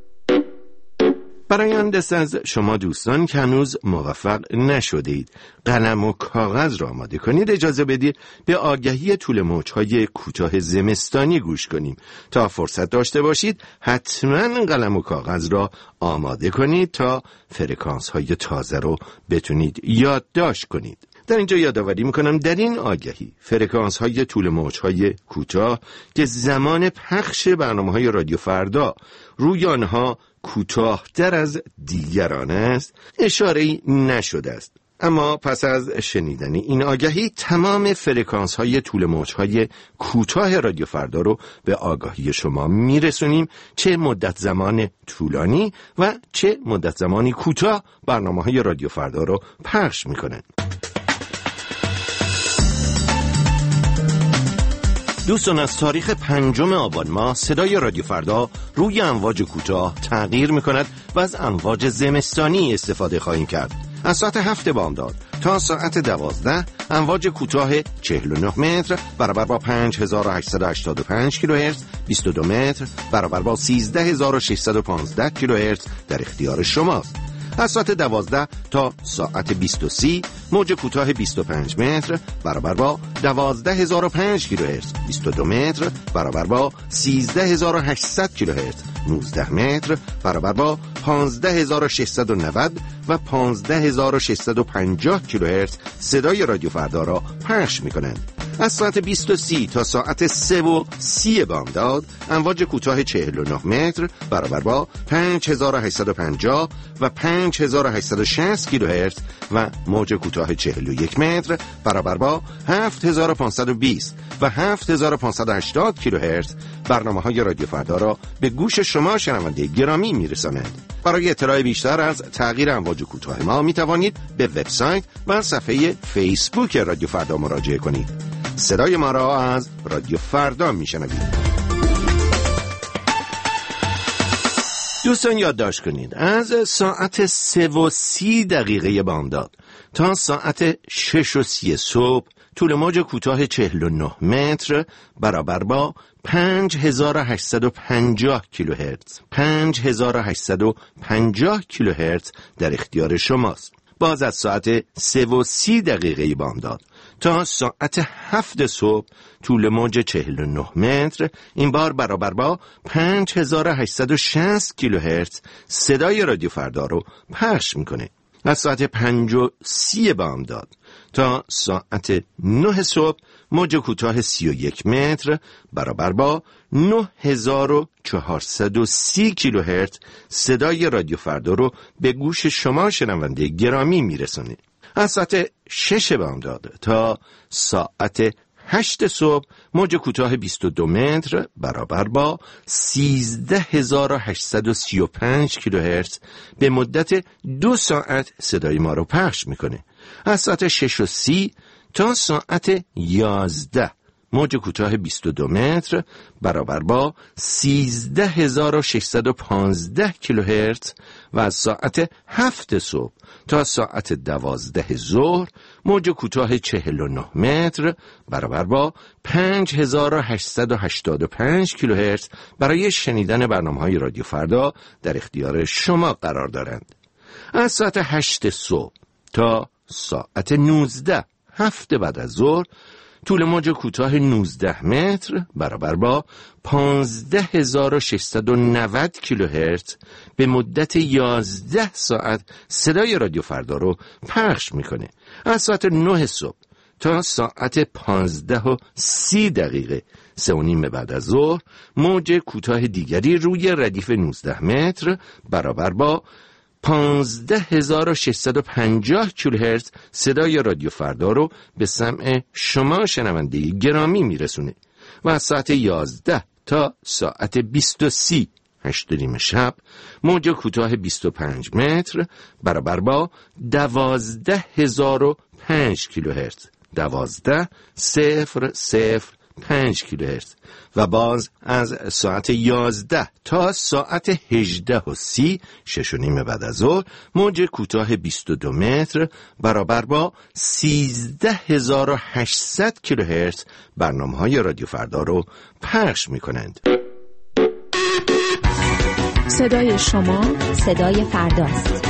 [SPEAKER 7] برای آن دست از شما دوستان که هنوز موفق نشدید قلم و کاغذ را آماده کنید، اجازه بدید به آگهی طول موج‌های کوتاه زمستانی گوش کنیم. تا فرصت داشته باشید حتما قلم و کاغذ را آماده کنید تا فرکانس‌های تازه رو بتونید یادداشت کنید. در اینجا یادآوری میکنم در این آگهی فرکانس‌های طول موج‌های کوتاه که زمان پخش برنامه‌های رادیو فردا روی آنها کوتاه‌تر از دیگران است اشاره‌ای نشده است. اما پس از شنیدن این آگهی تمام فرکانس‌های طول موج‌های کوتاه رادیو فردا رو به آگاهی شما میرسونیم، چه مدت زمان طولانی و چه مدت زمانی کوتاه برنامه‌های رادیو فردا رو پخش میکنند. دوستان، از تاریخ پنجم آبان ماه صدای رادیو فردا روی امواج کوتاه تغییر میکند و از امواج زمستانی استفاده خواهیم کرد. از ساعت هفت بامداد تا ساعت دوازده امواج کوتاه چهل و نه متر برابر با پنج هزار و هشتصد و هشتاد و پنج کیلوهرتز، بیست و دو متر برابر با سیزده هزار و ششصد و پانزده کیلوهرتز در اختیار شماست. از ساعت دوازده تا ساعت بیست و سی موج کوتاه بیست و پنج متر برابر با دوازده هزار و پنج کیلوهرتز، بیست و دو متر برابر با سیزده هزار و هشتصد کیلوهرتز، نوزده متر برابر با پانزده هزار و ششصد و نود و پانزده هزار و ششصد و پنجاه کیلوهرتز صدای رادیو فردا را پخش می‌کنند. از ساعت بیست و سی تا ساعت سه و سی بامداد امواج کوتاه چهل و نه متر برابر با پنج هزار و هشتصد و پنجاه و پنج هزار و هشتصد و شصت کیلوهرتز و موج کوتاه چهل و یک متر برابر با هفت هزار و پانصد و بیست و هفت هزار و پانصد و هشتاد کیلوهرتز برنامه‌های رادیو فردا را به گوش شما شنونده گرامی میرسانند. برای اطلاع بیشتر از تغییر امواج کوتاه ما می توانید به وبسایت و صفحه فیسبوک رادیو فردا مراجعه کنید. صدای ما را از رادیو فردا میشنوید. دوستان یادداشت کنید از ساعت سه و سی دقیقه بامداد تا ساعت شش و سی صبح طول موج کوتاه چهل و نه متر برابر با پنج هزار و هشتصد و پنجاه کیلوهرتز پنج هزار و هشتصد و پنجاه کیلوهرتز در اختیار شماست. باز از ساعت سه و سی دقیقه بامداد تا ساعت هفت صبح طول موج چهل و نه متر این بار برابر با پنج هزار و هشتصد و شصت کیلوهرتز صدای رادیو فردا رو پخش میکنه. از ساعت پنج و سی بامداد تا ساعت نه صبح موج کوتاه سی و یک متر برابر با نه هزار و چهارصد و سی کیلوهرتز صدای رادیو فردا رو به گوش شما شنونده گرامی میرسونه. از ساعت شش بامداد تا ساعت هشت صبح موج کوتاه بیست و دو متر برابر با سیزده هزار و هشتصد و سی و پنج کیلوهرتز به مدت دو ساعت صدای ما رو پخش میکنه. از ساعت شش و سی تا ساعت یازده موج کوتاه بیست و دو متر برابر با سیزده هزار و ششصد و پانزده کیلوهرتز و از ساعت هفت صبح تا ساعت دوازده ظهر موج کوتاه چهل و نه متر برابر با پنج هزار و هشتصد و هشتاد و پنج کیلوهرتز برای شنیدن برنامه‌های رادیو فردا در اختیار شما قرار دارند. از ساعت هشت صبح تا ساعت نوزده هفت بعد از ظهر طول موج کوتاه نوزده متر برابر با پانزده هزار و ششصد و نود کیلوهرتز به مدت یازده ساعت صدای رادیو فردا رو پخش میکنه. از ساعت نه صبح تا ساعت پانزده و سی دقیقه سه و نیم بعد از ظهر موج کوتاه دیگری روی ردیف نوزده متر برابر با پانزده هزار و ششصد و پنجاه کیلوهرتز صدای رادیو فردا رو به سمع شما شنونده گرامی میرسونه و از ساعت یازده تا ساعت بیست و سی هشت و نیم شب موج کوتاه بیست و پنج متر برابر با دوازده هزار و پنج کیلوهرتز دوازده صفر صفر پنج کیلوهرتز و باز از ساعت یازده تا ساعت هجده و سی شش و نیم بعد از ظهر موج کوتاه بیست و دو متر برابر با سیزده هزار و هشتصد کیلوهرتز برنامه‌های رادیو فردا رو پخش می‌کنند.
[SPEAKER 2] صدای شما صدای فرداست.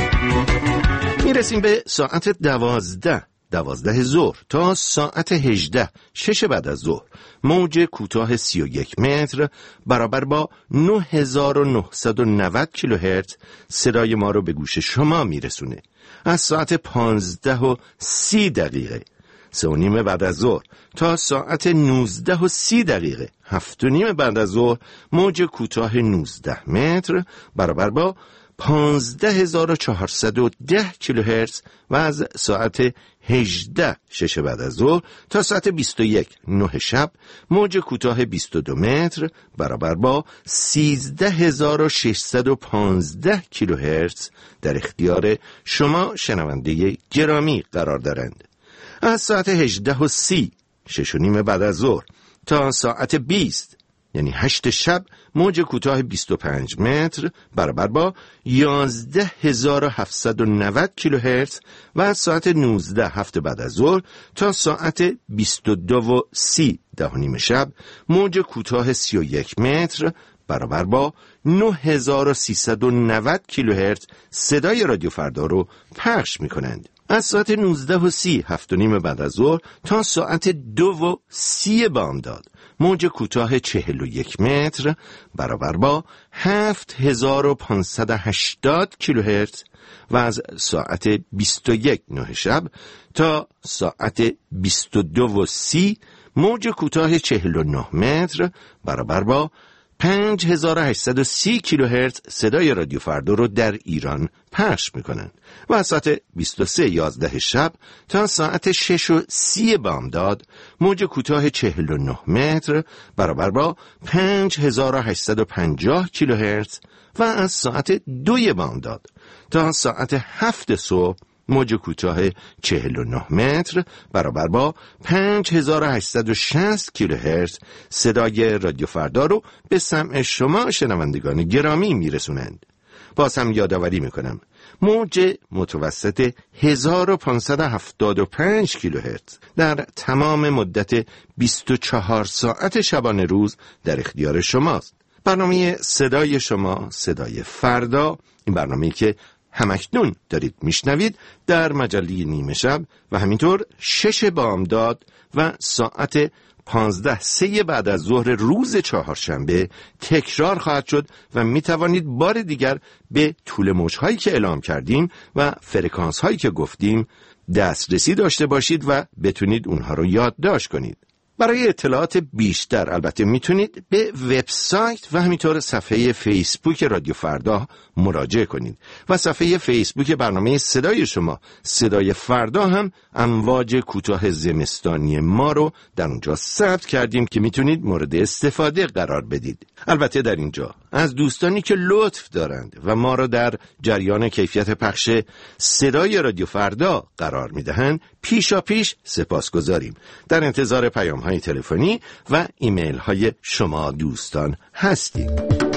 [SPEAKER 7] میرسیم به ساعت دوازده دوازده ظهر تا ساعت هجده شش بعد از ظهر موج کوتاه سی و یک متر برابر با نه هزار و نهصد و نود کیلوهرتز صدای ما رو به گوش شما میرسونه. از ساعت پانزده و سی دقیقه سه و نیم بعد از ظهر تا ساعت نوزده و سی دقیقه هفت و نیم بعد از ظهر موج کوتاه نوزده متر برابر با پانزده هزار و چهارصد و ده کیلوهرتز و از ساعت هجده شش بعد از ظهر تا ساعت بیست و یک نه شب موج کوتاه بیست و دو متر برابر با سیزده هزار و ششصد و پانزده کیلوهرتز در اختیار شما شنونده گرامی قرار دارند. از ساعت هجده و سی شش و نیم بعد از ظهر تا ساعت بیست یعنی هشت شب موج کوتاه بیست و پنج متر برابر با یازده هزار و هفتصد و نود کیلوهرتز و از ساعت نوزده هفت بعد از ظهر تا ساعت بیست و دو و سی ده و نیم شب موج کوتاه سی و یک متر برابر با نه هزار و سیصد و نود کیلوهرتز صدای رادیو فردا رو پخش می کنند. از ساعت نوزده و سی هفت و نیم بعد از ظهر تا ساعت دو و سی بامداد موج کوتاه چهل و یک متر برابر با هفت هزار و پانصد و هشتاد کیلوهرتز و از ساعت بیست و یک نه شب تا ساعت بیست و دو و سی موج کوتاه چهل و نه متر برابر با پنج هزار و هشتصد و سی کیلوهرتز صدای رادیو فردا رو در ایران پخش میکنند و از ساعت بیست و سه یازده شب تا ساعت شش و سی بامداد موج کوتاه چهل و نه متر برابر با پنج هزار و هشتصد و پنجاه کیلوهرتز و از ساعت دو بامداد تا ساعت هفت صبح موج کوتاه چهل و نه متر برابر با پنج هزار و هشتصد و شصت کیلوهرتز صدای رادیو فردا رو به سمع شما شنوندگان گرامی میرسونند. باز هم یادآوری میکنم موج متوسط هزار و پانصد و هفتاد و پنج کیلوهرتز در تمام مدت بیست و چهار ساعت شبانه روز در اختیار شماست. برنامه صدای شما صدای فردا، این برنامه‌ای که همکنون دارید میشنوید در مجله نیمه شب و همینطور شش بامداد و ساعت پانزده سه بعد از ظهر روز چهارشنبه تکرار خواهد شد و میتوانید بار دیگر به طول موج‌هایی که اعلام کردیم و فرکانس‌هایی که گفتیم دسترسی داشته باشید و بتونید اونها رو یادداشت کنید. برای اطلاعات بیشتر البته میتونید به وبسایت و همینطور صفحه فیسبوک رادیو فردا مراجعه کنید و صفحه فیسبوک برنامه صدای شما صدای فردا هم امواج کوتاه زمستانی ما رو در اونجا ثبت کردیم که میتونید مورد استفاده قرار بدید. البته در اینجا از دوستانی که لطف دارند و ما رو در جریان کیفیت پخش صدای رادیو فردا قرار میدهند پیشا پیش سپاسگزاریم. در انتظار پیام های تلفنی و ایمیل های شما دوستان هستیم.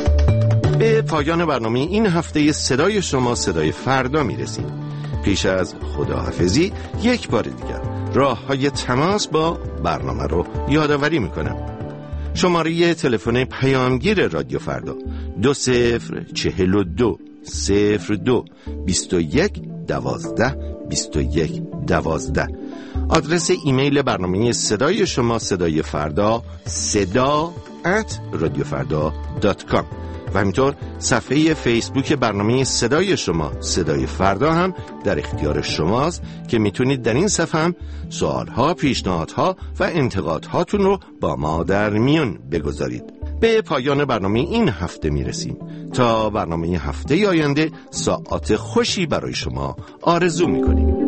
[SPEAKER 7] به پایان برنامه این هفته صدای شما صدای فردا میرسیم. پیش از خداحافظی یک بار دیگر راه های تماس با برنامه رو یادآوری میکنم. شماره تلفن پیامگیر رادیو فردا دو صفر چهل و دو صفر دو بیست و یک دوازده بیست و یک دوازده. آدرس ایمیل برنامه صدای شما صدای فردا صدا ات رادیو فردا دات کام و همینطور صفحه فیسبوک برنامه صدای شما صدای فردا هم در اختیار شماست که میتونید در این صفحه هم سوالها، پیشنهادها و انتقادهاتون رو با ما در میون بگذارید. به پایان برنامه این هفته میرسیم. تا برنامه هفته آینده ساعات خوشی برای شما آرزو میکنیم.